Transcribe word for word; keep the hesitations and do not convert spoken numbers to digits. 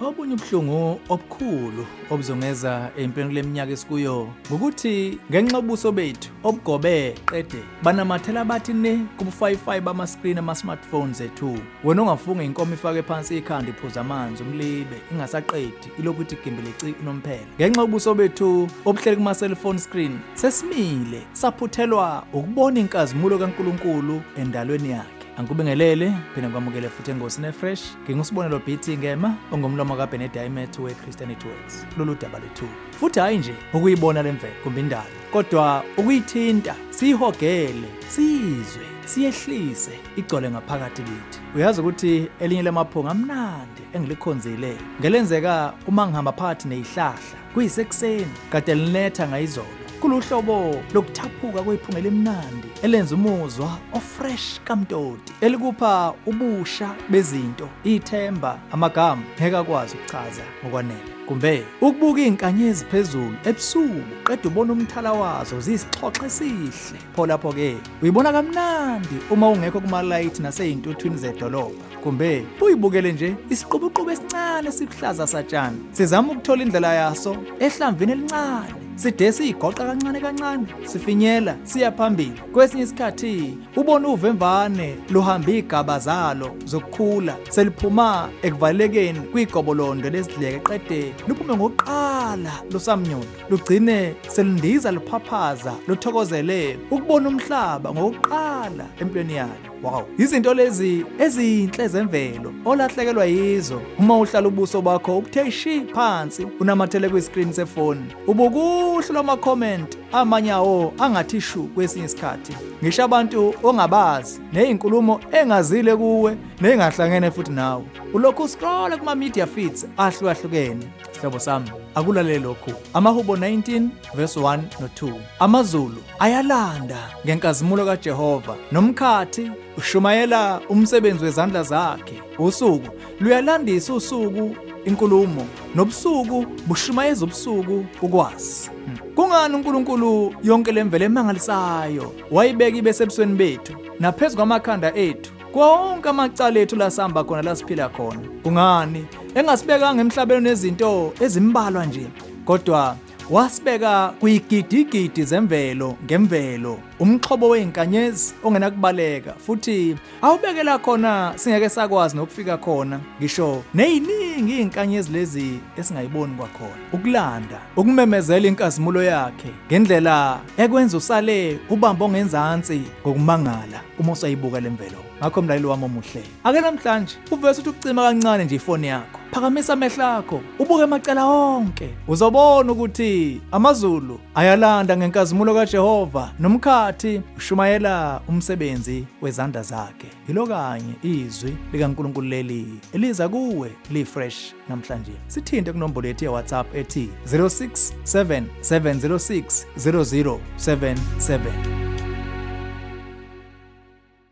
Obunye ubuhlungu obukhulu obuzongeza empilweni leminyaka esikuyo ukuthi ngenxa yobuso bethu obugobe qede banamathela bathi ne kubufayifayi bama-screen ama-smartphones ethu. Wena ungafunga inkomo ifake phansi ikhanda iphuza amanzi umlibe ingasaqedi ilokuthi gimbeleci inomphela. Ngenxa yobuso bethu obuhleli kuma-cellphone screen sesimile saphuthelwa ukubona inkazimulo kaNkulunkulu endalweni yakhe. Angikubingelele phela ngikwamukele futhi engosini fresh ngingusibonelo beating ngema ongomlomo kaBenedict we-Christianity Works lolu daba lethu. Futhi hayi nje ukuyibona lemvelo kumbe indalo kodwa ukuyithinta sihogele sizwe siyehlise igcole ngaphakathi kithi. Uyazi ukuthi elinye lamaphunga amnandi engilikhonzile ngelenzeka uma ngihamba phakathi nezihlahla kuyisekuseni kade linetha ngayizolo. Kuluhlobo lokuthaphuka kwephunga lemnandi elenza umuzwa ofresh kamtoti elikupha ubusha bezinto ithemba amagama ngeke akwazi ukuchaza ngokwanele. Kumbe ukubuka izinkanyezi phezulu ebusuku qeda ubona umthala wazo zisixhoxe sihle pho lapho ke uyibona kamnandi uma ungekho kuma-light nasey'ntuthwini zedolobha. Kumbe uyibukele nje isiqubuqubu esincane sikuhlaza satshani sizama ukuthola indlela yaso ehlamvini elincane side siyigoqa kancane kancane sifinyela siya phambili. Kwesinye isikhathi ubona uvemvane luhamba igaba zalo zokukhula seliphuma ekuvalekeni kwigobolondo lesidleke qede luphume ngokuqala lusamnyondo lugcine selindiza luphaphaza luthokozele ukubona umhlaba ngokuqala empilweni yalo. Wow, izinto lezi ezinhle zemvelo olahlekelwa yizo uma uhlala ubuso bakho ubuthe shi phansi unamathele kwi-screen sefoni ubukuhle loma comment amanyawo angathi shu kwesinye isikhathi. Ngisho abantu ongabazi nezinkulumo engazile kuwe nengahlangene futhi nawe ulokhu scroll kuma media feeds ahlukahlukene. Hlobo sami akulalele lokhu. Amahubo nineteen verse one no two. Amazulu ayalanda ngenkazimulo kaJehova nomkhathi ushumayela umsebenzi wezandla zakhe. Usuku luyalandisa usuku inkulumo nobusuku bushumayeza ubusuku ukwazi. Kungani uNkulunkulu yonke lemvelo emangalisayo wayibeka ibesebusweni bethu naphezulu kwamakhanda ethu konke amacala ethu lasihamba khona lasiphila khona? Kungani engasibekanga emhlabeni nezinto ezimbalwa nje kodwa wasibeka kuyigidigidi zemvelo ngemvelo umxhobo weinkanyezi ongenakubaleka futhi awubekela khona singeke sakwazi nokufika khona ngisho neziningi izinkanyezi lezi esingayiboni kwakhona. Ukulanda ukumemezela inkazimulo yakhe ngendlela ekwenza usale ubamba ongenzansi ngokumangala uma usayibuka lemvelo. Ngakho mlaleli wami omuhle ake namhlanje uvese uthi ukucima kancane nje ifoni yakho phakamisa amehlo akho ubuke amacala onke uzobona ukuthi amazulu ayalanda ngenkazimulo kaJehova nomkhathi ushumayela umsebenzi wezandla zakhe. Yilo kanye izwi likaNkulunkulu leli eliza kuwe li fresh namhlanje. Sithinte kunombolo yethu ye-WhatsApp ethi zero six seven seven zero six zero zero seven seven.